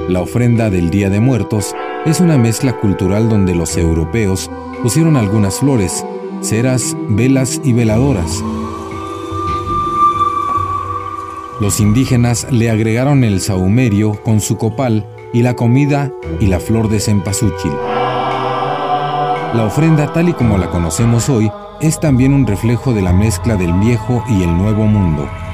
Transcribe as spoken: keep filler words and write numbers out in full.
La ofrenda del Día de Muertos es una mezcla cultural donde los europeos pusieron algunas flores, ceras, velas y veladoras. Los indígenas le agregaron el sahumerio con su copal y la comida y la flor de cempasúchil. La ofrenda, tal y como la conocemos hoy, es también un reflejo de la mezcla del viejo y el nuevo mundo.